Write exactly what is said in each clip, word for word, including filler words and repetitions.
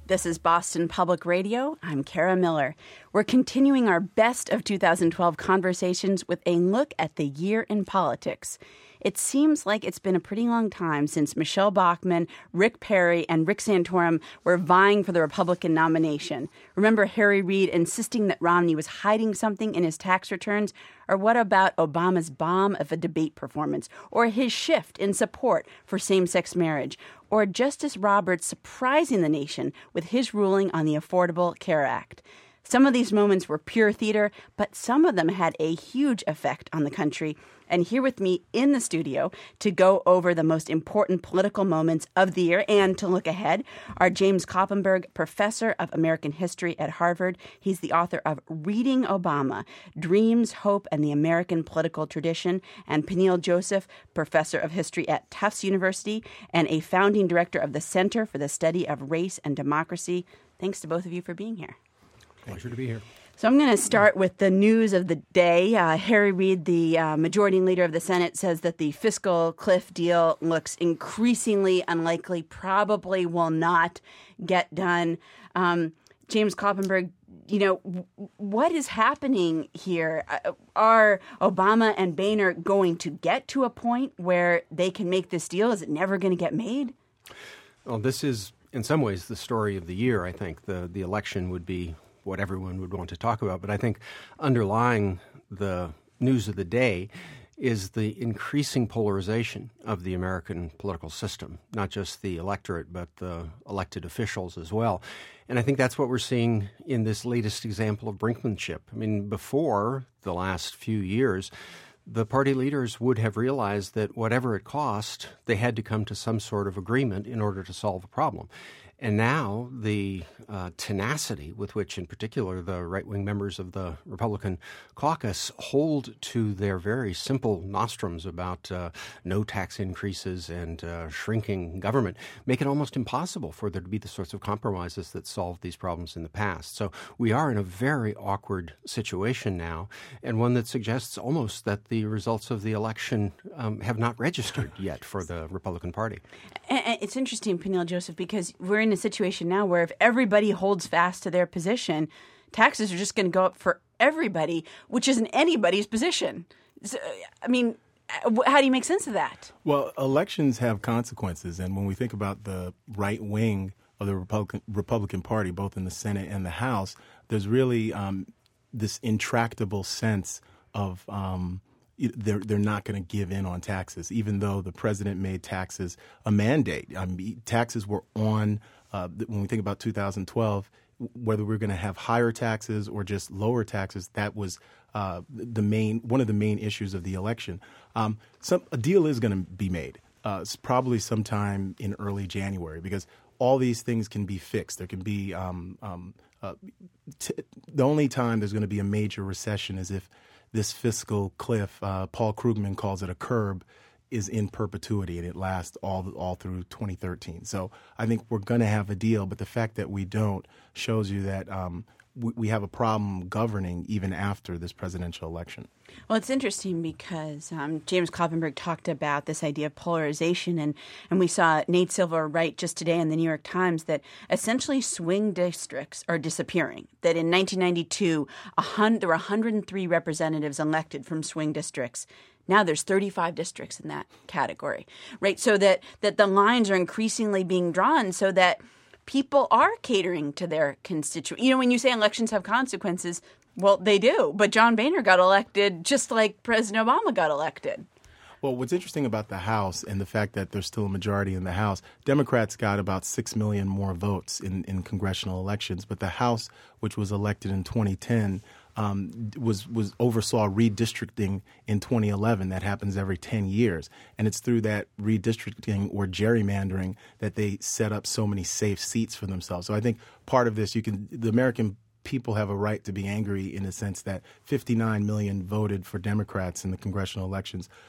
This is Boston Public Radio. I'm Kara Miller. We're continuing our best of two thousand twelve conversations with a look at the year in politics. It seems like it's been a pretty long time since Michelle Bachmann, Rick Perry, and Rick Santorum were vying for the Republican nomination. Remember Harry Reid insisting that Romney was hiding something in his tax returns? Or what about Obama's bomb of a debate performance? Or his shift in support for same-sex marriage? Or Justice Roberts surprising the nation with his ruling on the Affordable Care Act? Some of these moments were pure theater, but some of them had a huge effect on the country. And here with me in the studio to go over the most important political moments of the year and to look ahead are James Koppenberg, professor of American history at Harvard. He's the author of Reading Obama, Dreams, Hope, and the American Political Tradition, and Peniel Joseph, professor of history at Tufts University and a founding director of the Center for the Study of Race and Democracy. Thanks to both of you for being here. Pleasure to be here. So I'm going to start with the news of the day. Uh, Harry Reid, the uh, majority leader of the Senate, says that the fiscal cliff deal looks increasingly unlikely, probably will not get done. Um, James Koppenberg, you know, w- what is happening here? Uh, are Obama and Boehner going to get to a point where they can make this deal? Is it never going to get made? Well, this is, in some ways, the story of the year, I think. The, the election would be what everyone would want to talk about. But I think underlying the news of the day is the increasing polarization of the American political system, not just the electorate, but the elected officials as well. And I think that's what we're seeing in this latest example of brinkmanship. I mean, before the last few years, the party leaders would have realized that whatever it cost, they had to come to some sort of agreement in order to solve a problem. And now the uh, tenacity with which, in particular, the right-wing members of the Republican caucus hold to their very simple nostrums about uh, no tax increases and uh, shrinking government make it almost impossible for there to be the sorts of compromises that solved these problems in the past. So we are in a very awkward situation now, and one that suggests almost that the results of the election um, have not registered yet for the Republican Party. And it's interesting, Peniel Joseph, because we're in a situation now where if everybody holds fast to their position, taxes are just going to go up for everybody, which isn't anybody's position. So, I mean, how do you make sense of that? Well, elections have consequences. And when we think about the right wing of the Republican, Republican Party, both in the Senate and the House, there's really um, this intractable sense of um, They're they're not going to give in on taxes, even though the president made taxes a mandate. I mean, taxes were on uh, when we think about two thousand twelve, whether we're going to have higher taxes or just lower taxes. That was uh, the main one of the main issues of the election. Um, some a deal is going to be made. Uh, it's probably sometime in early January because all these things can be fixed. There can be um, um, uh, t- the only time there's going to be a major recession is if this fiscal cliff, uh, Paul Krugman calls it a curb, is in perpetuity, and it lasts all all through twenty thirteen. So I think we're going to have a deal, but the fact that we don't shows you that um, we, we have a problem governing even after this presidential election. Well, it's interesting because um, James Koppenberg talked about this idea of polarization, and, and we saw Nate Silver write just today in the New York Times that essentially swing districts are disappearing, that in nineteen ninety-two, a hun- there were one hundred three representatives elected from swing districts. Now there's thirty-five districts in that category, right? So that, that the lines are increasingly being drawn so that people are catering to their constituents. You know, when you say elections have consequences, well, they do. But John Boehner got elected just like President Obama got elected. Well, what's interesting about the House and the fact that there's still a majority in the House, Democrats got about six million more votes in, in congressional elections. But the House, which was elected in twenty ten, um, was was oversaw redistricting in twenty eleven. That happens every ten years. And it's through that redistricting or gerrymandering that they set up so many safe seats for themselves. So I think part of this, you can the American people have a right to be angry in the sense that fifty-nine million voted for Democrats in the congressional elections.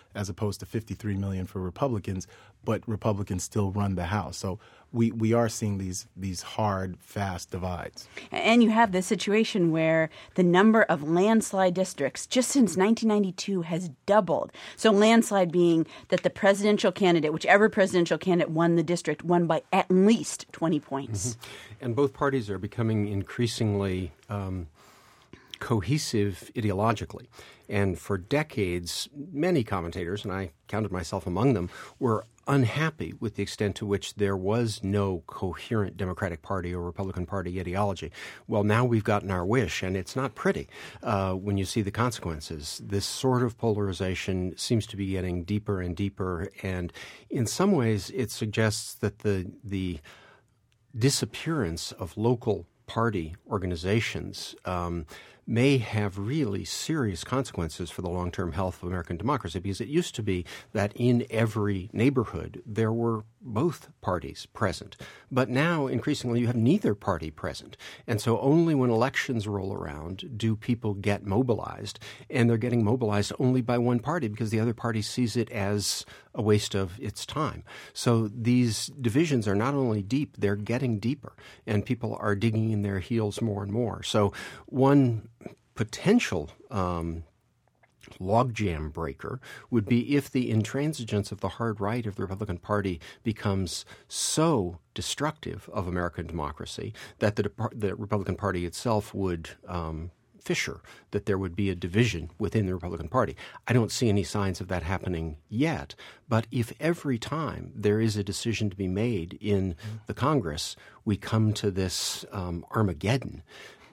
as opposed to fifty-three million for Republicans, but Republicans still run the House. So we, we are seeing these these hard, fast divides. And you have this situation where the number of landslide districts just since nineteen ninety-two has doubled. So landslide being that the presidential candidate, whichever presidential candidate won the district, won by at least twenty points. Mm-hmm. And both parties are becoming increasingly um, cohesive ideologically. And for decades, many commentators, and I counted myself among them, were unhappy with the extent to which there was no coherent Democratic Party or Republican Party ideology. Well, now we've gotten our wish, and it's not pretty uh, when you see the consequences. This sort of polarization seems to be getting deeper and deeper, and in some ways it suggests that the the disappearance of local party organizations um, may have really serious consequences for the long-term health of American democracy, because it used to be that in every neighborhood there were both parties present. But now, increasingly, you have neither party present. And so only when elections roll around do people get mobilized, and they're getting mobilized only by one party because the other party sees it as a waste of its time. So these divisions are not only deep, they're getting deeper, and people are digging in their heels more and more. So one potential um, logjam breaker would be if the intransigence of the hard right of the Republican Party becomes so destructive of American democracy that the, the Republican Party itself would um, fissure, that there would be a division within the Republican Party. I don't see any signs of that happening yet, but if every time there is a decision to be made in the Congress, we come to this um, Armageddon,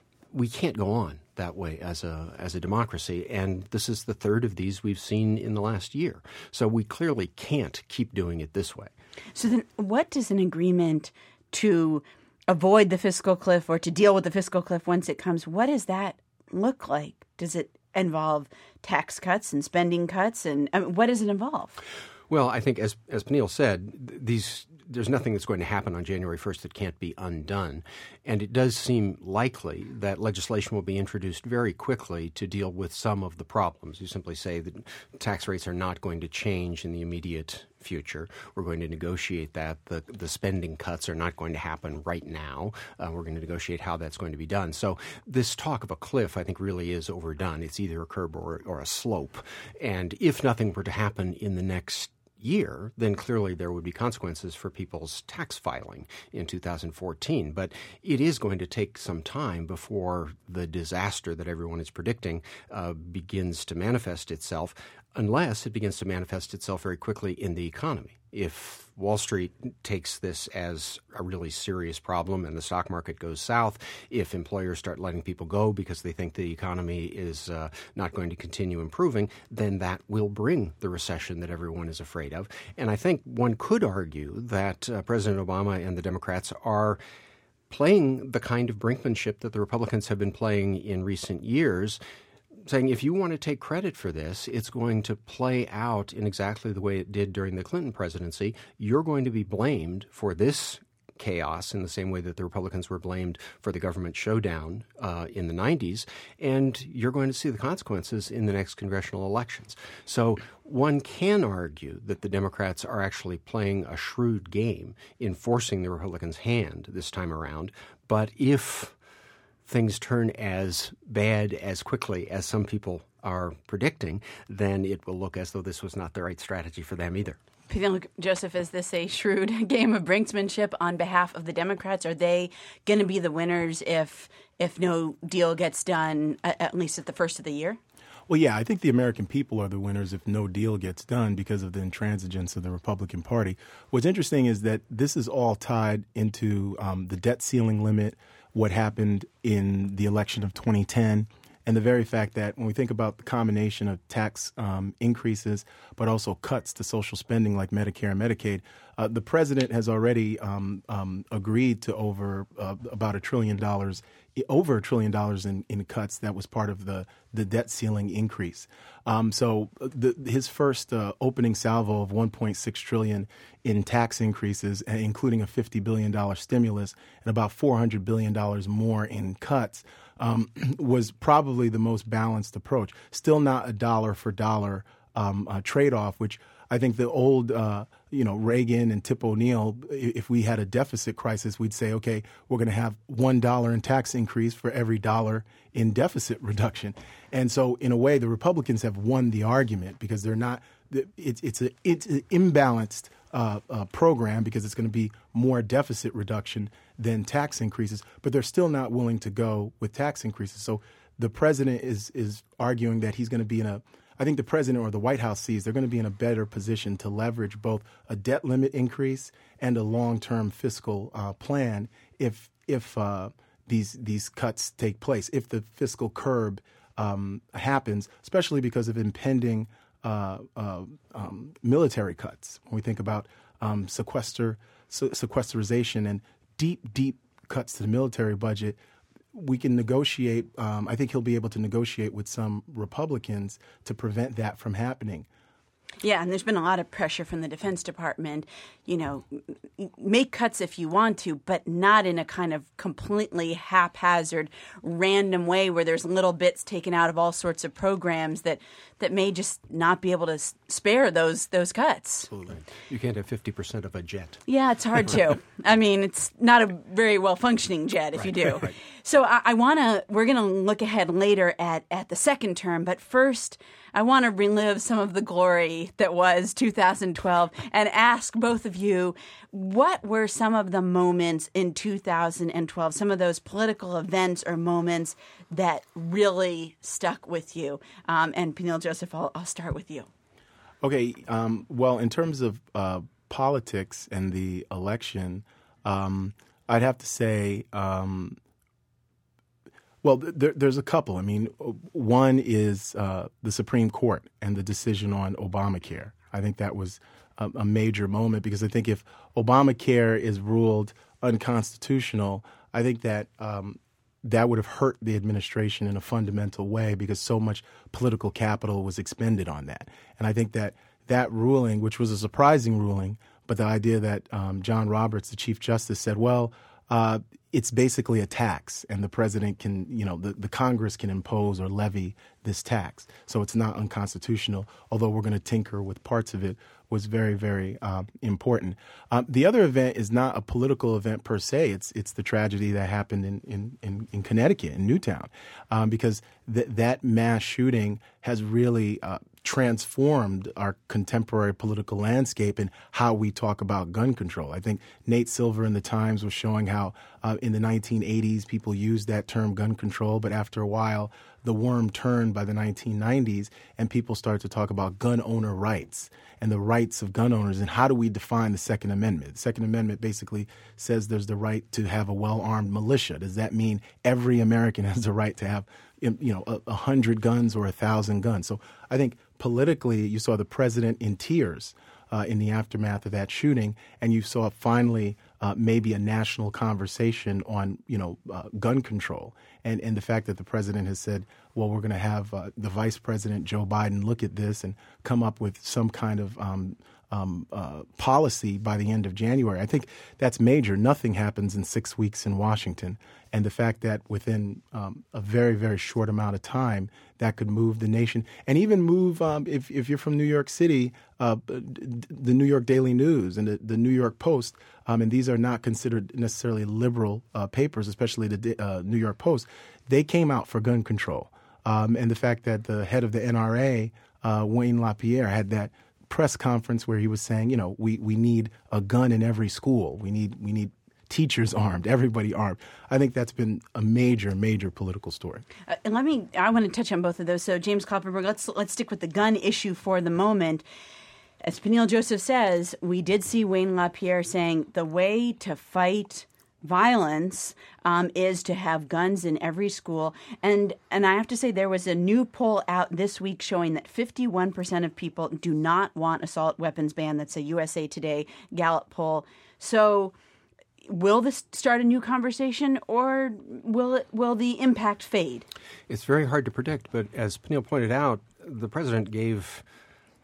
we can't go on that way as a as a democracy, and this is the third of these we've seen in the last year. So we clearly can't keep doing it this way. So then what does an agreement to avoid the fiscal cliff or to deal with the fiscal cliff once it comes, what does that look like? Does it involve tax cuts and spending cuts, and I mean, what does it involve? Well, I think, as as Peniel said, these there's nothing that's going to happen on January first that can't be undone. And it does seem likely that legislation will be introduced very quickly to deal with some of the problems. You simply say that tax rates are not going to change in the immediate future. We're going to negotiate that. The, the spending cuts are not going to happen right now. Uh, we're going to negotiate how that's going to be done. So this talk of a cliff, I think, really is overdone. It's either a curb or, or a slope. And if nothing were to happen in the next year, then clearly there would be consequences for people's tax filing in two thousand fourteen. But it is going to take some time before the disaster that everyone is predicting uh, begins to manifest itself, unless it begins to manifest itself very quickly in the economy. If Wall Street takes this as a really serious problem and the stock market goes south, if employers start letting people go because they think the economy is uh, not going to continue improving, then that will bring the recession that everyone is afraid of. And I think one could argue that uh, President Obama and the Democrats are playing the kind of brinkmanship that the Republicans have been playing in recent years, saying if you want to take credit for this, it's going to play out in exactly the way it did during the Clinton presidency. You're going to be blamed for this chaos in the same way that the Republicans were blamed for the government showdown uh, in the nineties, and you're going to see the consequences in the next congressional elections. So one can argue that the Democrats are actually playing a shrewd game in forcing the Republicans' hand this time around, but if things turn as bad as quickly as some people are predicting, then it will look as though this was not the right strategy for them either. Joseph, is this a shrewd game of brinksmanship on behalf of the Democrats? Are they going to be the winners if if no deal gets done, at, at least at the first of the year? Well, yeah, I think the American people are the winners if no deal gets done because of the intransigence of the Republican Party. What's interesting is that this is all tied into um, the debt ceiling limit, what happened in the election of twenty ten, and the very fact that when we think about the combination of tax um, increases but also cuts to social spending like Medicare and Medicaid, uh, the president has already um, um, agreed to over uh, about a trillion dollars, over a trillion dollars in, in cuts that was part of the, the debt ceiling increase. Um, so the, his first uh, opening salvo of one point six trillion dollars in tax increases, including a fifty billion dollars stimulus and about four hundred billion dollars more in cuts, um, was probably the most balanced approach. Still not a dollar for dollar um, uh, trade-off, which I think the old, uh, you know, Reagan and Tip O'Neill, if we had a deficit crisis, we'd say, okay, we're going to have one dollar in tax increase for every dollar in deficit reduction. And so in a way, the Republicans have won the argument because they're not, it's, it's, a, it's an imbalanced uh, uh, program because it's going to be more deficit reduction than tax increases, but they're still not willing to go with tax increases. So the president is is arguing that he's going to be in a, I think the president or the White House sees they're going to be in a better position to leverage both a debt limit increase and a long-term fiscal uh, plan if if uh, these these cuts take place, if the fiscal curb um, happens, especially because of impending uh, uh, um, military cuts. When we think about um, sequester, se- sequesterization and deep, deep cuts to the military budget, we can negotiate. Um, I think he'll be able to negotiate with some Republicans to prevent that from happening. Yeah, and there's been a lot of pressure from the Defense Department, you know, make cuts if you want to, but not in a kind of completely haphazard, random way where there's little bits taken out of all sorts of programs that, that may just not be able to spare those those cuts. Absolutely. You can't have fifty percent of a jet. Yeah, it's hard to. I mean, it's not a very well-functioning jet if right, you do. Right. So I, I want to, we're going to look ahead later at, at the second term, but first I want to relive some of the glory that was two thousand twelve and ask both of you, what were some of the moments in two thousand twelve, some of those political events or moments that really stuck with you? Um, and Peniel Joseph, I'll, I'll start with you. Okay. Um, well, in terms of uh, politics and the election, um, I'd have to say, um, well, there, there's a couple. I mean, one is uh, the Supreme Court and the decision on Obamacare. I think that was a, a major moment because I think if Obamacare is ruled unconstitutional, I think that um, that would have hurt the administration in a fundamental way because so much political capital was expended on that. And I think that that ruling, which was a surprising ruling, but the idea that um, John Roberts, the Chief Justice, said, well, uh, it's basically a tax, and the president can, you know, the, the Congress can impose or levy this tax. So it's not unconstitutional, although we're going to tinker with parts of it, was very, very uh, important. Um, the other event is not a political event per se. It's it's the tragedy that happened in, in, in, in Connecticut, in Newtown, um, because th- that mass shooting has really uh, transformed our contemporary political landscape and how we talk about gun control. I think Nate Silver in the Times was showing how uh, in the nineteen eighties people used that term gun control, but after a while the worm turned by the nineteen nineties and people started to talk about gun owner rights and the rights of gun owners and how do we define the Second Amendment. The Second Amendment basically says there's the right to have a well-armed militia. Does that mean every American has the right to have, you know, a, a hundred guns or a thousand guns? So I think politically you saw the president in tears uh, in the aftermath of that shooting, and you saw finally uh, maybe a national conversation on, you know, uh, gun control. And, and the fact that the president has said, well, we're going to have uh, the vice president, Joe Biden, look at this and come up with some kind of um, um, uh, policy by the end of January. I think that's major. Nothing happens in six weeks in Washington. And the fact that within um, a very, very short amount of time, that could move the nation and even move, um, if, if you're from New York City, uh, the New York Daily News and the, the New York Post, um, and these are not considered necessarily liberal uh, papers, especially the uh, New York Post, they came out for gun control. Um, and the fact that the head of the N R A, uh, Wayne LaPierre, had that press conference where he was saying, you know, we, we need a gun in every school. We need we need teachers armed, everybody armed. I think that's been a major, major political story. Uh, and let me, I want to touch on both of those. So James Kloppenberg, let's let's stick with the gun issue for the moment. As Peniel Joseph says, we did see Wayne LaPierre saying the way to fight violence um, is to have guns in every school. And and I have to say there was a new poll out this week showing that fifty-one percent of people do not want assault weapons ban. That's a U S A Today Gallup poll. So will this start a new conversation, or will it, will the impact fade? It's very hard to predict, but as Peniel pointed out, the president gave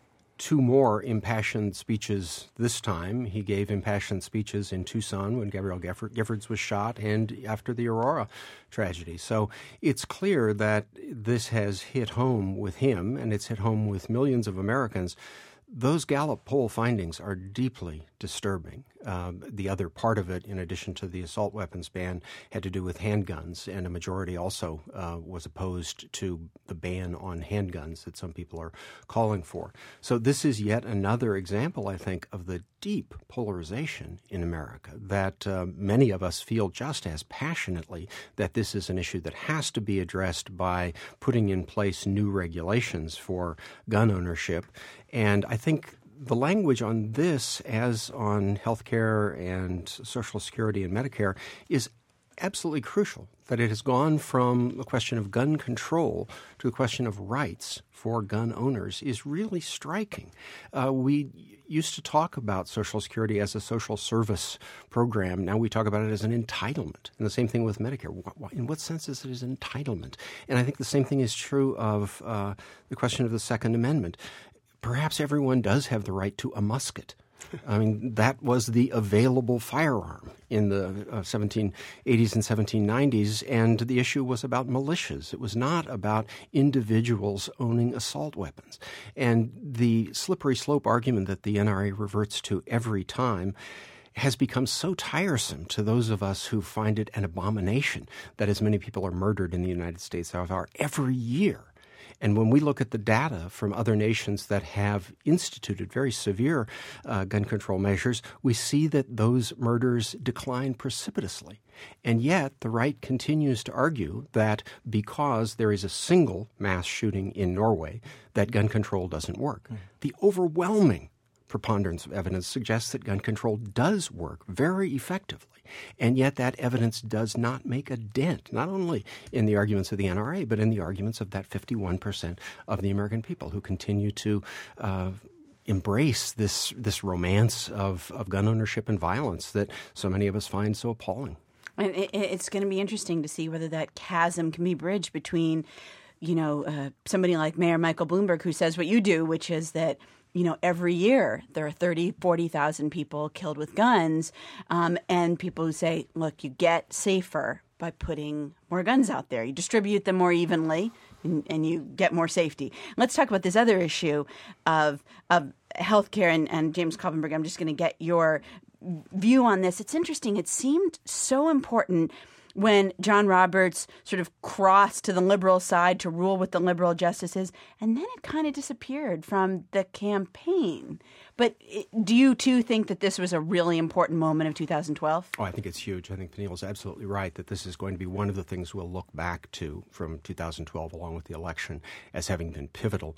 two more impassioned speeches this time. He gave impassioned speeches in Tucson when Gabrielle Giffords was shot and after the Aurora tragedy. So it's clear that this has hit home with him, and it's hit home with millions of Americans. Those Gallup poll findings are deeply disturbing. Uh, the other part of it, in addition to the assault weapons ban, had to do with handguns, and a majority also uh, was opposed to the ban on handguns that some people are calling for. So this is yet another example, I think, of the deep polarization in America, that uh, many of us feel just as passionately that this is an issue that has to be addressed by putting in place new regulations for gun ownership. And I think the language on this, as on health care and Social Security and Medicare, is absolutely crucial, that it has gone from the question of gun control to the question of rights for gun owners is really striking. Uh, we used to talk about Social Security as a social service program. Now we talk about it as an entitlement. And the same thing with Medicare. In what sense is it an entitlement? And I think the same thing is true of uh, the question of the Second Amendment. Perhaps everyone does have the right to a musket. I mean, that was the available firearm in the uh, seventeen eighties and seventeen nineties, and the issue was about militias. It was not about individuals owning assault weapons. And the slippery slope argument that the N R A reverts to every time has become so tiresome to those of us who find it an abomination that as many people are murdered in the United States as are every year. And when we look at the data from other nations that have instituted very severe uh, gun control measures, we see that those murders decline precipitously. And yet the right continues to argue that because there is a single mass shooting in Norway, that gun control doesn't work. Mm. The overwhelming preponderance of evidence suggests that gun control does work very effectively. And yet that evidence does not make a dent, not only in the arguments of the N R A, but in the arguments of that fifty-one percent of the American people who continue to uh, embrace this this romance of, of gun ownership and violence that so many of us find so appalling. And it, it's going to be interesting to see whether that chasm can be bridged between, you know, uh, somebody like Mayor Michael Bloomberg, who says what you do, which is that, you know, every year there are thirty, forty thousand people killed with guns, um, and people who say, look, you get safer by putting more guns out there. You distribute them more evenly, and, and you get more safety. Let's talk about this other issue of of healthcare, and, and James Kloppenburg, I'm just going to get your view on this. It's interesting. It seemed so important when John Roberts sort of crossed to the liberal side to rule with the liberal justices, and then it kind of disappeared from the campaign. But do you, too, think that this was a really important moment of two thousand twelve? Oh, I think it's huge. I think Peniel is absolutely right that this is going to be one of the things we'll look back to from two thousand twelve, along with the election, as having been pivotal.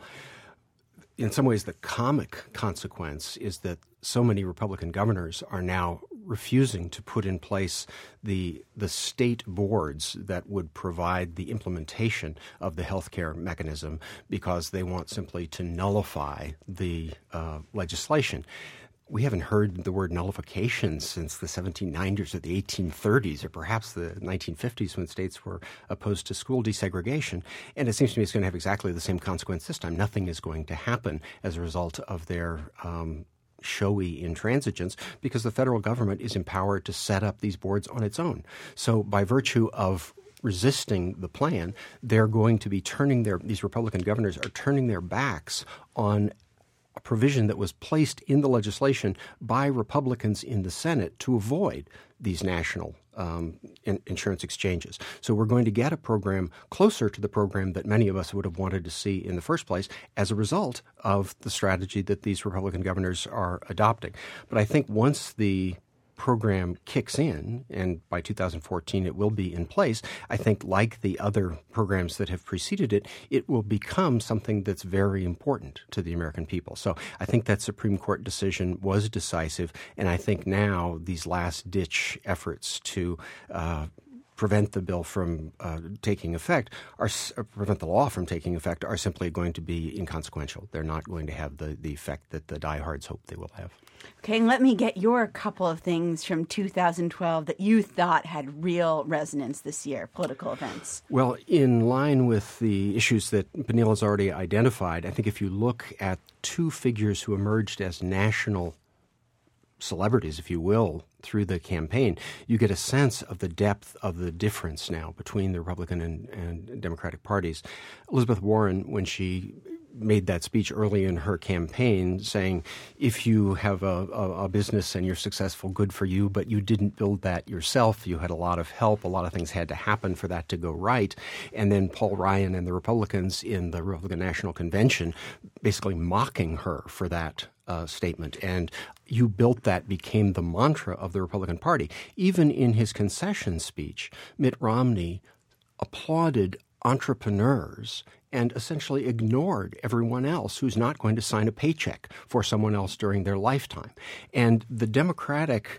In some ways, the comic consequence is that so many Republican governors are now refusing to put in place the the state boards that would provide the implementation of the healthcare mechanism because they want simply to nullify the uh, legislation. We haven't heard the word nullification since the seventeen nineties or the eighteen thirties or perhaps the nineteen fifties when states were opposed to school desegregation. And it seems to me it's going to have exactly the same consequence this time. Nothing is going to happen as a result of their um, showy intransigence because the federal government is empowered to set up these boards on its own. So by virtue of resisting the plan, they're going to be turning their, these Republican governors are turning their backs on a provision that was placed in the legislation by Republicans in the Senate to avoid these national um, in- insurance exchanges. So we're going to get a program closer to the program that many of us would have wanted to see in the first place as a result of the strategy that these Republican governors are adopting. But I think once the program kicks in, and by two thousand fourteen it will be in place, I think like the other programs that have preceded it, it will become something that's very important to the American people. So I think that Supreme Court decision was decisive, and I think now these last-ditch efforts to uh, prevent the bill from uh, taking effect, are uh, prevent the law from taking effect, are simply going to be inconsequential. They're not going to have the, the effect that the diehards hope they will have. Okay, let me get your couple of things from two thousand twelve that you thought had real resonance this year, political events. Well, in line with the issues that Peniel has already identified, I think if you look at two figures who emerged as national celebrities, if you will, through the campaign, you get a sense of the depth of the difference now between the Republican and, and Democratic parties. Elizabeth Warren, when she made that speech early in her campaign saying, if you have a, a, a business and you're successful, good for you, but you didn't build that yourself. You had a lot of help. A lot of things had to happen for that to go right. And then Paul Ryan and the Republicans in the Republican National Convention basically mocking her for that uh, statement. And you built that became the mantra of the Republican Party. Even in his concession speech, Mitt Romney applauded entrepreneurs and essentially ignored everyone else who's not going to sign a paycheck for someone else during their lifetime. And the Democratic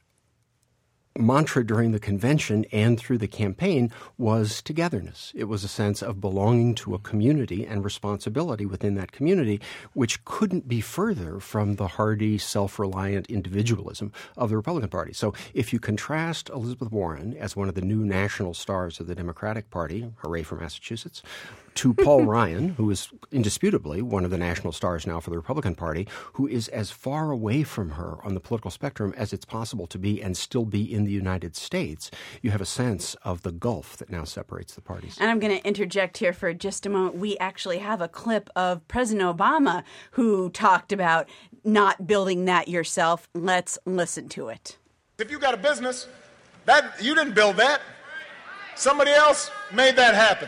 mantra during the convention and through the campaign was togetherness. It was a sense of belonging to a community and responsibility within that community, which couldn't be further from the hardy, self-reliant individualism of the Republican Party. So if you contrast Elizabeth Warren as one of the new national stars of the Democratic Party, hooray for Massachusetts, to Paul Ryan, who is indisputably one of the national stars now for the Republican Party, who is as far away from her on the political spectrum as it's possible to be and still be in the United States, you have a sense of the gulf that now separates the parties. And I'm going to interject here for just a moment. We actually have a clip of President Obama who talked about not building that yourself. Let's listen to it. If you got a business, that you didn't build that. Somebody else made that happen.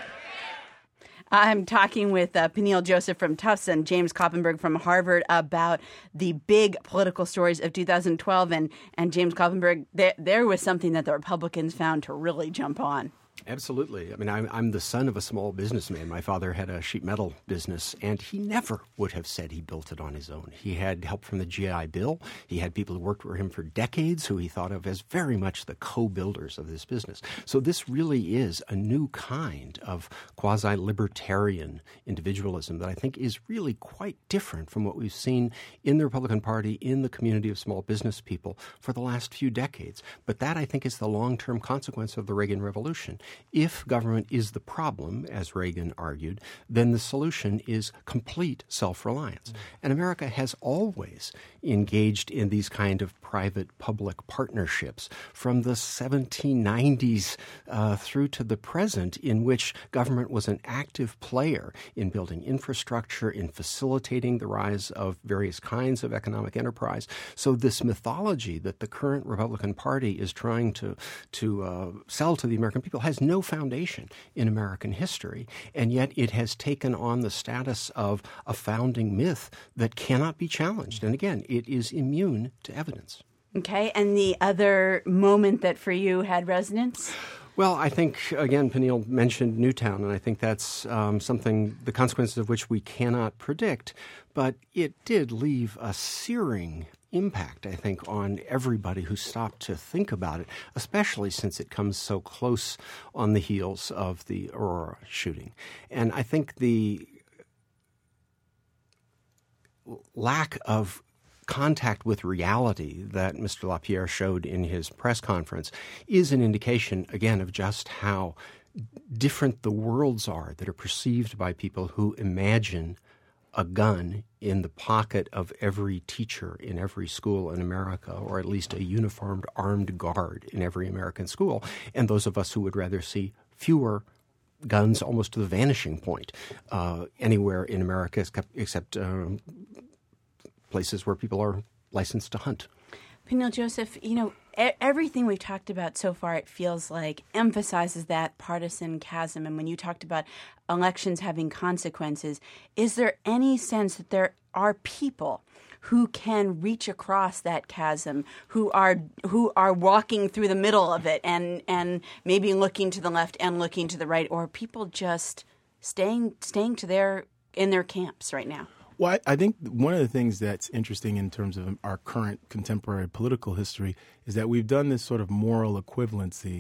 I'm talking with uh, Peniel Joseph from Tufts and James Koppenberg from Harvard about the big political stories of two thousand twelve. And, and James Koppenberg, there, there was something that the Republicans found to really jump on. Absolutely. I mean, I'm, I'm the son of a small businessman. My father had a sheet metal business, and he never would have said he built it on his own. He had help from the G I Bill. He had people who worked for him for decades who he thought of as very much the co-builders of this business. So this really is a new kind of quasi-libertarian individualism that I think is really quite different from what we've seen in the Republican Party, in the community of small business people for the last few decades. But that, I think, is the long-term consequence of the Reagan Revolution. If government is the problem, as Reagan argued, then the solution is complete self-reliance. Mm-hmm. And America has always engaged in these kind of private-public partnerships from the seventeen nineties uh, through to the present, in which government was an active player in building infrastructure, in facilitating the rise of various kinds of economic enterprise. So this mythology that the current Republican Party is trying to, to uh, sell to the American people has no foundation in American history, and yet it has taken on the status of a founding myth that cannot be challenged. And again, it is immune to evidence. Okay, and the other moment that for you had resonance? Well, I think, again, Peniel mentioned Newtown, and I think that's um, something, the consequences of which we cannot predict, but it did leave a searing impact, I think, on everybody who stopped to think about it, especially since it comes so close on the heels of the Aurora shooting. And I think the lack of contact with reality that Mister LaPierre showed in his press conference is an indication, again, of just how different the worlds are that are perceived by people who imagine a gun in the pocket of every teacher in every school in America, or at least a uniformed armed guard in every American school, and those of us who would rather see fewer guns almost to the vanishing point uh, anywhere in America except, except um, places where people are licensed to hunt. Peniel Joseph, you know, everything we've talked about so far, it feels like emphasizes that partisan chasm. And when you talked about elections having consequences, is there any sense that there are people who can reach across that chasm, who are who are walking through the middle of it and, and maybe looking to the left and looking to the right, or people just staying staying to their in their camps right now? Well, I, I think one of the things that's interesting in terms of our current contemporary political history is that we've done this sort of moral equivalency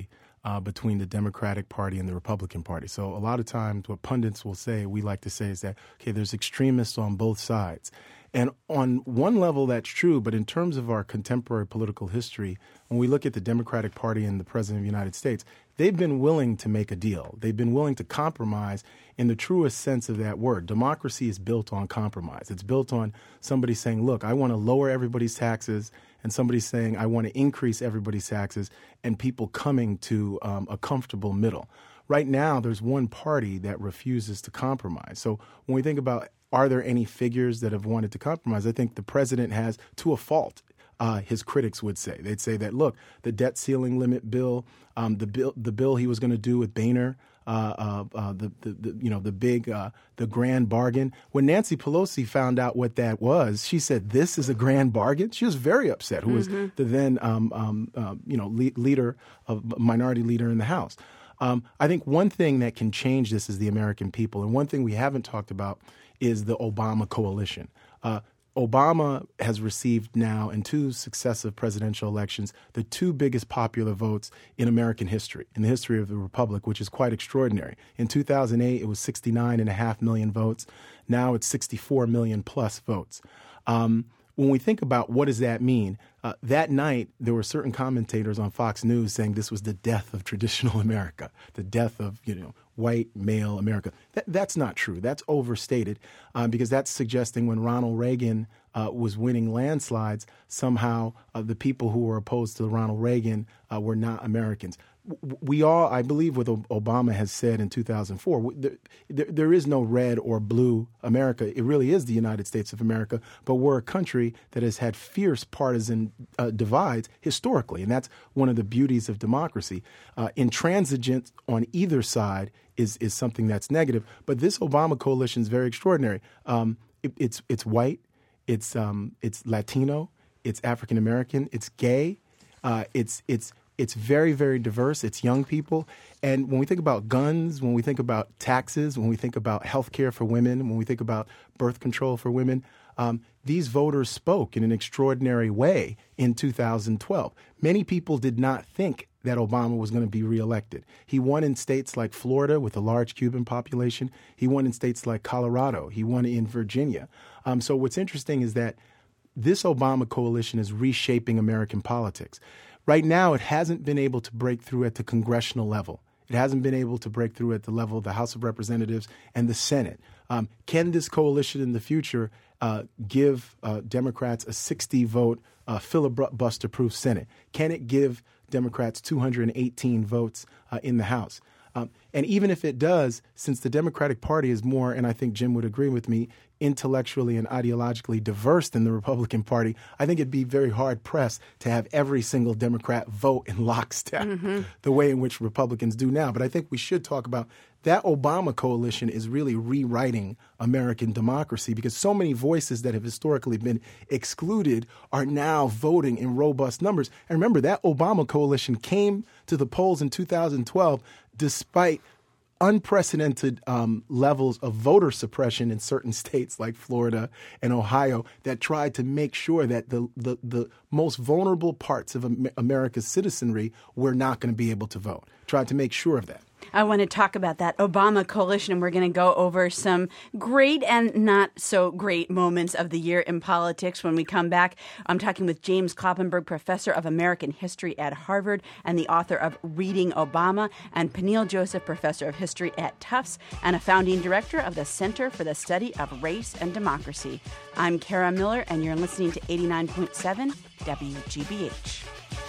uh, between the Democratic Party and the Republican Party. So a lot of times what pundits will say, we like to say, is that, okay, there's extremists on both sides. And on one level, that's true. But in terms of our contemporary political history, when we look at the Democratic Party and the President of the United States, they've been willing to make a deal. They've been willing to compromise in the truest sense of that word. Democracy is built on compromise. It's built on somebody saying, look, I want to lower everybody's taxes, and somebody saying, I want to increase everybody's taxes, and people coming to um, a comfortable middle. Right now, there's one party that refuses to compromise. So when we think about, are there any figures that have wanted to compromise, I think the president has, to a fault, Uh, his critics would say. They'd say that, look, the debt ceiling limit bill, um, the bill, the bill he was going to do with Boehner, uh, uh, uh, the, the, the you know the big, uh, the grand bargain. When Nancy Pelosi found out what that was, she said, "This is a grand bargain." She was very upset. Who mm-hmm. was the then um, um, uh, you know le- leader of minority leader in the House. Um, I think one thing that can change this is the American people, and one thing we haven't talked about is the Obama coalition. Uh, Obama has received now in two successive presidential elections the two biggest popular votes in American history, in the history of the Republic, which is quite extraordinary. In two thousand eight, it was sixty-nine point five million votes. Now it's sixty-four million plus votes. Um, when we think about what does that mean, uh, that night there were certain commentators on Fox News saying this was the death of traditional America, the death of, you know, white male America. That, that's not true. That's overstated uh, because that's suggesting when Ronald Reagan uh, was winning landslides, somehow uh, the people who were opposed to Ronald Reagan uh, were not Americans. We all, I believe what Obama has said in two thousand four, there, there, there is no red or blue America. It really is the United States of America, but we're a country that has had fierce partisan uh, divides historically, and that's one of the beauties of democracy. Uh, intransigence on either side is is something that's negative, but this Obama coalition is very extraordinary. Um, it, it's it's white, it's um, it's Latino, it's African American, it's gay, uh, it's it's It's very, very diverse. It's young people. And when we think about guns, when we think about taxes, when we think about health care for women, when we think about birth control for women, um, these voters spoke in an extraordinary way in two thousand twelve. Many people did not think that Obama was going to be reelected. He won in states like Florida with a large Cuban population. He won in states like Colorado. He won in Virginia. Um, so what's interesting is that this Obama coalition is reshaping American politics. Right now, it hasn't been able to break through at the congressional level. It hasn't been able to break through at the level of the House of Representatives and the Senate. Um, can this coalition in the future uh, give uh, Democrats a sixty-vote uh, filibuster-proof Senate? Can it give Democrats two hundred eighteen votes uh, in the House? Um, and even if it does, since the Democratic Party is more, and I think Jim would agree with me, intellectually and ideologically diverse than the Republican Party, I think it'd be very hard-pressed to have every single Democrat vote in lockstep mm-hmm. the way in which Republicans do now. But I think we should talk about that Obama coalition is really rewriting American democracy because so many voices that have historically been excluded are now voting in robust numbers. And remember, that Obama coalition came to the polls in two thousand twelve despite unprecedented um, levels of voter suppression in certain states like Florida and Ohio that tried to make sure that the, the, the most vulnerable parts of America's citizenry were not going to be able to vote. Tried to make sure of that. I want to talk about that Obama coalition, and we're going to go over some great and not so great moments of the year in politics when we come back. I'm talking with James Kloppenburg, professor of American history at Harvard and the author of Reading Obama, and Peniel Joseph, professor of history at Tufts and a founding director of the Center for the Study of Race and Democracy. I'm Kara Miller, and you're listening to eighty-nine point seven W G B H.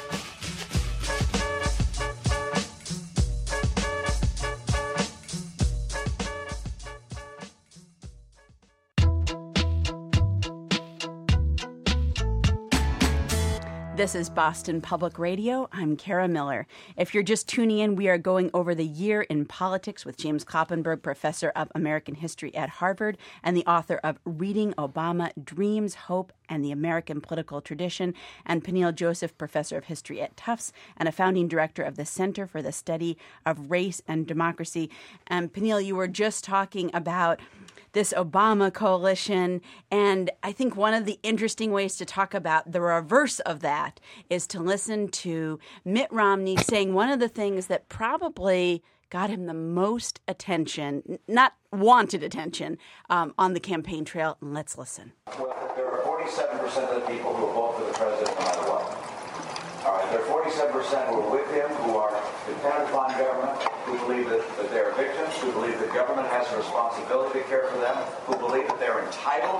This is Boston Public Radio. I'm Kara Miller. If you're just tuning in, we are going over the year in politics with James Kloppenburg, professor of American history at Harvard and the author of Reading Obama, Dreams, Hope, and the American Political Tradition, and Peniel Joseph, professor of history at Tufts and a founding director of the Center for the Study of Race and Democracy. And Peniel, you were just talking about this Obama coalition. And I think one of the interesting ways to talk about the reverse of that is to listen to Mitt Romney saying one of the things that probably got him the most attention, not wanted attention, um, on the campaign trail. And let's listen. Well, there are forty-seven percent of the people who will vote for the president no matter what. All right, there are forty-seven percent who are with him, who are dependent upon government, who believe that, that they are victims, who believe that government has a responsibility to care for them, who believe that they're entitled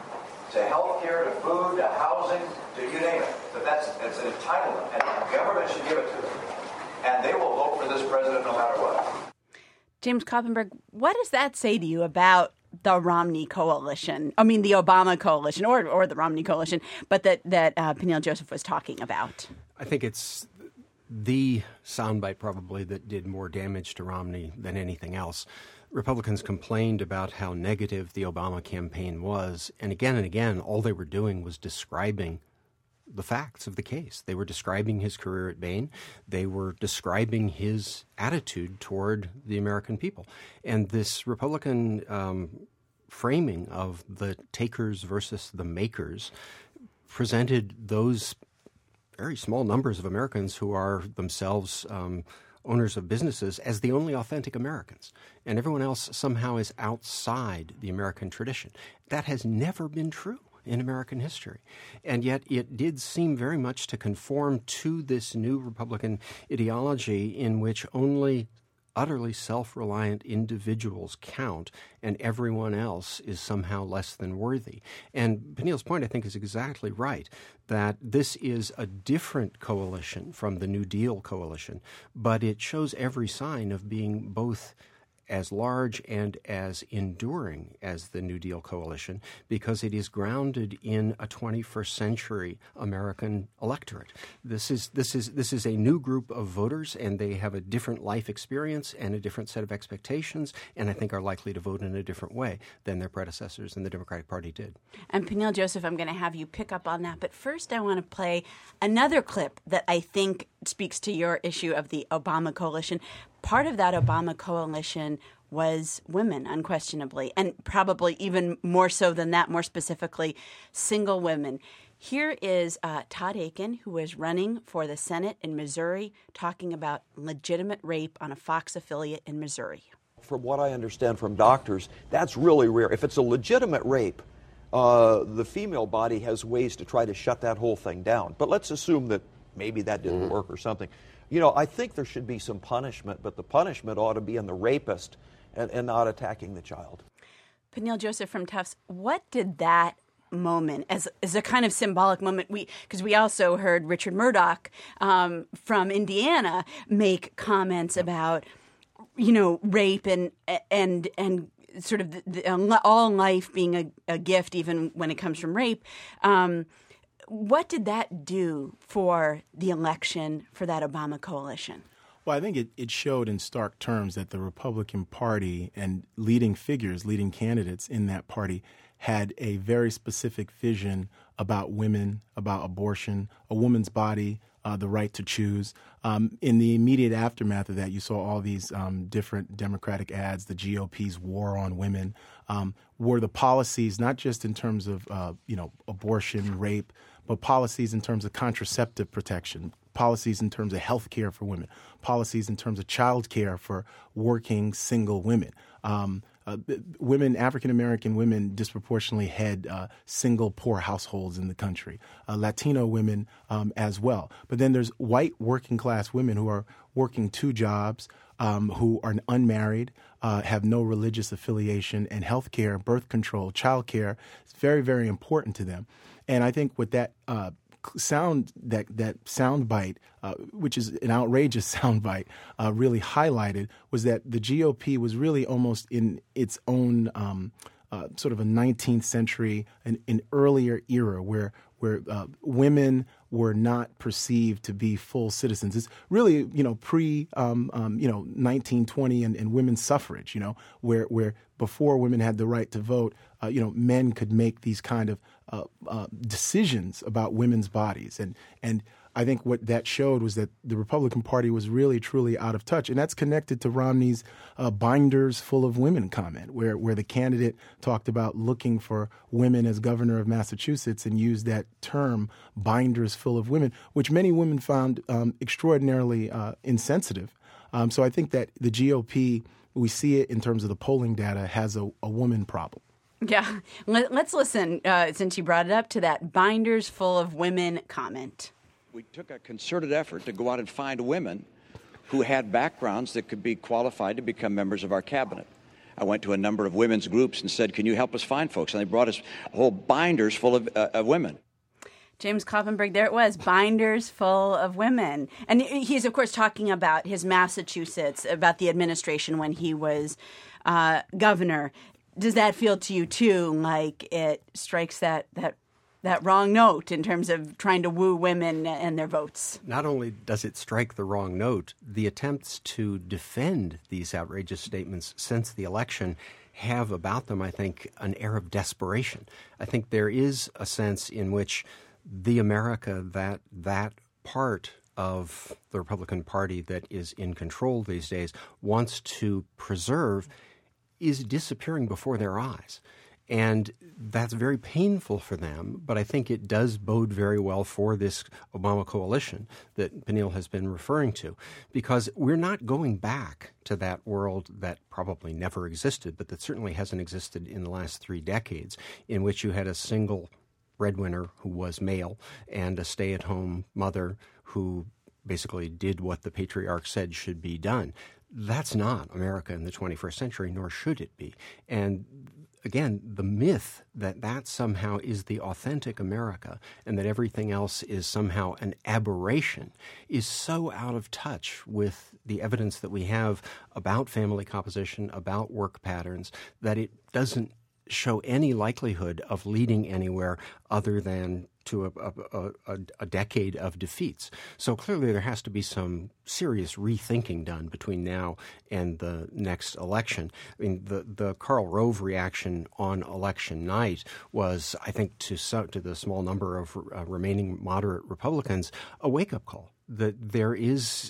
to health care, to food, to housing, to you name it. That that's it's an entitlement, and the government should give it to them. And they will vote for this president no matter what. James Kloppenberg, what does that say to you about the Romney coalition? I mean, the Obama coalition, or or the Romney coalition, but that that uh, Peniel Joseph was talking about. I think it's the soundbite probably that did more damage to Romney than anything else. Republicans complained about how negative the Obama campaign was, and again and again, all they were doing was describing the facts of the case. They were describing his career at Bain. They were describing his attitude toward the American people. And this Republican um, framing of the takers versus the makers presented those very small numbers of Americans who are themselves um, owners of businesses as the only authentic Americans. And everyone else somehow is outside the American tradition. That has never been true in American history. And yet it did seem very much to conform to this new Republican ideology in which only utterly self-reliant individuals count and everyone else is somehow less than worthy. And Peniel's point, I think, is exactly right, that this is a different coalition from the New Deal coalition, but it shows every sign of being both as large and as enduring as the New Deal coalition because it is grounded in a twenty-first century American electorate. This is this is this is a new group of voters, and they have a different life experience and a different set of expectations, and I think are likely to vote in a different way than their predecessors in the Democratic Party did. And Peniel Joseph, I'm going to have you pick up on that, but first I want to play another clip that I think speaks to your issue of the Obama coalition. Part of that Obama coalition was women, unquestionably, and probably even more so than that, more specifically, single women. Here is uh, Todd Akin, who is running for the Senate in Missouri, talking about legitimate rape on a Fox affiliate in Missouri. From what I understand from doctors, that's really rare. If it's a legitimate rape, uh, the female body has ways to try to shut that whole thing down. But let's assume that maybe that didn't mm-hmm. work or something. You know, I think there should be some punishment, but the punishment ought to be in the rapist and, and not attacking the child. Peniel Joseph from Tufts, what did that moment, as as a kind of symbolic moment, we because we also heard Richard Murdoch um, from Indiana make comments about, you know, rape and and and sort of the, the, all life being a, a gift, even when it comes from rape. Um, What did that do for the election for that Obama coalition? Well, I think it, it showed in stark terms that the Republican Party and leading figures, leading candidates in that party had a very specific vision about women, about abortion, a woman's body, uh, the right to choose. Um, in the immediate aftermath of that, you saw all these um, different Democratic ads, the G O P's war on women, um, were the policies not just in terms of, uh, you know, abortion, rape, but policies in terms of contraceptive protection, policies in terms of health care for women, policies in terms of child care for working single women. Um, uh, women, African-American women disproportionately head uh, single poor households in the country, uh, Latino women um, as well. But then there's white working class women who are working two jobs, um, who are unmarried, uh, have no religious affiliation, and health care, birth control, child care is very, very important to them. And I think what that uh, sound that that sound bite, uh, which is an outrageous sound bite, uh, really highlighted was that the G O P was really almost in its own um, uh, sort of a nineteenth century, an, an earlier era where where uh, women were not perceived to be full citizens. It's really, you know, pre, um, um, you know, nineteen twenty and, and women's suffrage, you know, where where before women had the right to vote, uh, you know, men could make these kind of uh, uh, decisions about women's bodies. And and I think what that showed was that the Republican Party was really, truly out of touch. And that's connected to Romney's uh, binders full of women comment, where, where the candidate talked about looking for women as governor of Massachusetts and used that term, binders full of women, which many women found um, extraordinarily uh, insensitive. Um, so I think that the G O P, we see it in terms of the polling data, has a, a woman problem. Yeah. Let, let's listen, uh, since you brought it up, to that binders full of women comment. We took a concerted effort to go out and find women who had backgrounds that could be qualified to become members of our cabinet. I went to a number of women's groups and said, can you help us find folks? And they brought us whole binders full of, uh, of women. James Kloppenburg, there it was, binders full of women. And he's, of course, talking about his Massachusetts, about the administration when he was uh, governor. Does that feel to you, too, like it strikes that that that wrong note in terms of trying to woo women and their votes? Not only does it strike the wrong note, the attempts to defend these outrageous statements since the election have about them, I think, an air of desperation. I think there is a sense in which the America that that part of the Republican Party that is in control these days wants to preserve is disappearing before their eyes. And that's very painful for them, but I think it does bode very well for this Obama coalition that Peniel has been referring to, because we're not going back to that world that probably never existed, but that certainly hasn't existed in the last three decades, in which you had a single breadwinner who was male and a stay-at-home mother who basically did what the patriarch said should be done. That's not America in the twenty-first century, nor should it be. And again, the myth that that somehow is the authentic America and that everything else is somehow an aberration is so out of touch with the evidence that we have about family composition, about work patterns, that it doesn't show any likelihood of leading anywhere other than to a, a, a, a decade of defeats. So clearly there has to be some serious rethinking done between now and the next election. I mean, the, the Karl Rove reaction on election night was, I think, to, so, to the small number of uh, remaining moderate Republicans, a wake-up call that there is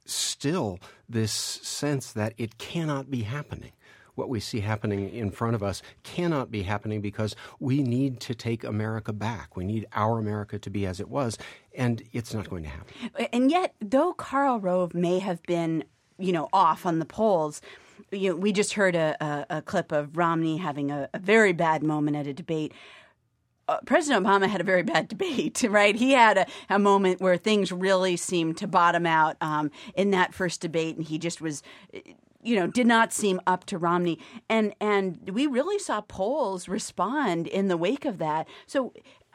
still this sense that it cannot be happening. What we see happening in front of us cannot be happening because we need to take America back. We need our America to be as it was, and it's not going to happen. And yet, though Karl Rove may have been, you know, off on the polls, you know, we just heard a, a, a clip of Romney having a, a very bad moment at a debate. Uh, President Obama had a very bad debate, right? He had a, a moment where things really seemed to bottom out um, in that first debate, and he just was, you know, did not seem up to Romney. And and we really saw polls respond in the wake of that. So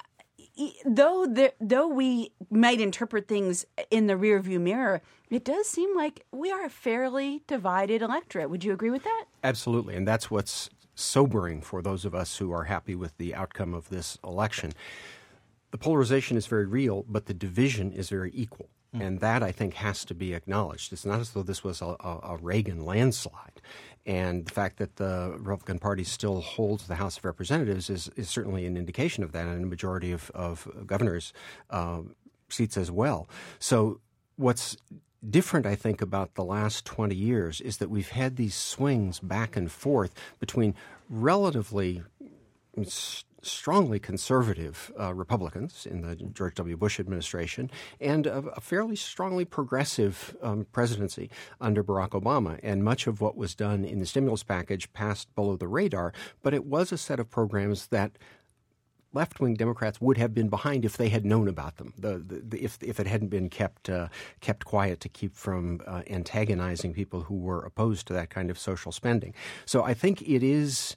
though the, though we might interpret things in the rearview mirror, it does seem like we are a fairly divided electorate. Would you agree with that? Absolutely. And that's what's sobering for those of us who are happy with the outcome of this election. The polarization is very real, but the division is very equal. Mm. And that, I think, has to be acknowledged. It's not as though this was a, a, a Reagan landslide. And the fact that the Republican Party still holds the House of Representatives is, is certainly an indication of that, and a majority of, of governors' uh, seats as well. So what's different, I think, about the last twenty years is that we've had these swings back and forth between relatively st- strongly conservative uh, Republicans in the George W. Bush administration and a, a fairly strongly progressive um, presidency under Barack Obama. And much of what was done in the stimulus package passed below the radar, but it was a set of programs that left-wing Democrats would have been behind if they had known about them, the, the, the, if, if it hadn't been kept uh, kept quiet to keep from uh, antagonizing people who were opposed to that kind of social spending. So I think it is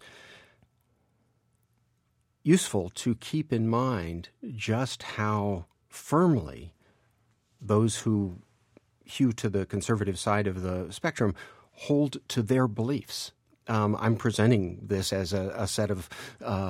useful to keep in mind just how firmly those who hew to the conservative side of the spectrum hold to their beliefs. Um, I'm presenting this as a, a set of uh,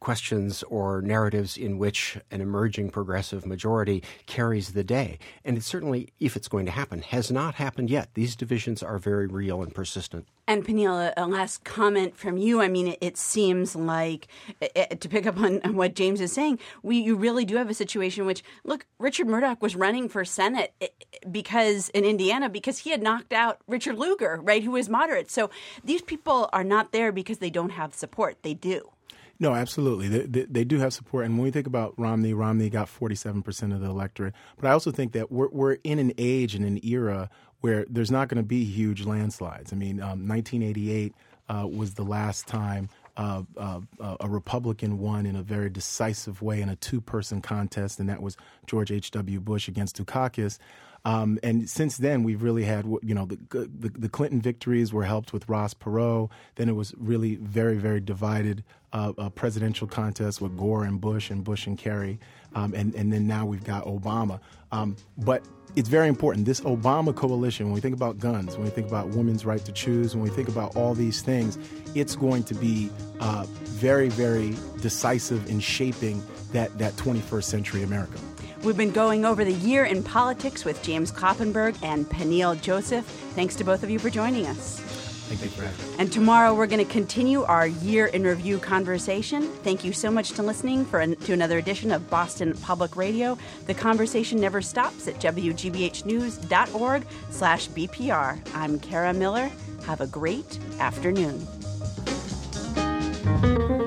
questions or narratives in which an emerging progressive majority carries the day. And it certainly, if it's going to happen, has not happened yet. These divisions are very real and persistent. And Peniel, a last comment from you. I mean, it, it seems like, it, to pick up on, on what James is saying, we you really do have a situation in which, look, Richard Murdoch was running for Senate because in Indiana because he had knocked out Richard Lugar, right, who was moderate. So these people are not there because they don't have support. They do. No, absolutely. They, they, they do have support. And when we think about Romney, Romney got forty-seven percent of the electorate. But I also think that we're, we're in an age and an era where there's not going to be huge landslides. I mean, um, nineteen eighty-eight uh, was the last time uh, uh, a Republican won in a very decisive way in a two-person contest, and that was George H W. Bush against Dukakis. Um, and since then, we've really had, you know, the, the the Clinton victories were helped with Ross Perot. Then it was really very, very divided uh, a presidential contest with Gore and Bush and Bush and Kerry. Um, and, and then now we've got Obama. Um, but it's very important. This Obama coalition, when we think about guns, when we think about women's right to choose, when we think about all these things, it's going to be uh, very, very decisive in shaping that, that twenty-first century America. We've been going over the year in politics with James Kloppenberg and Peniel Joseph. Thanks to both of you for joining us. Thank you for having me. And tomorrow we're going to continue our year in review conversation. Thank you so much to listening for an, to another edition of Boston Public Radio. The conversation never stops at W G B H news dot org slash B P R. I'm Kara Miller. Have a great afternoon.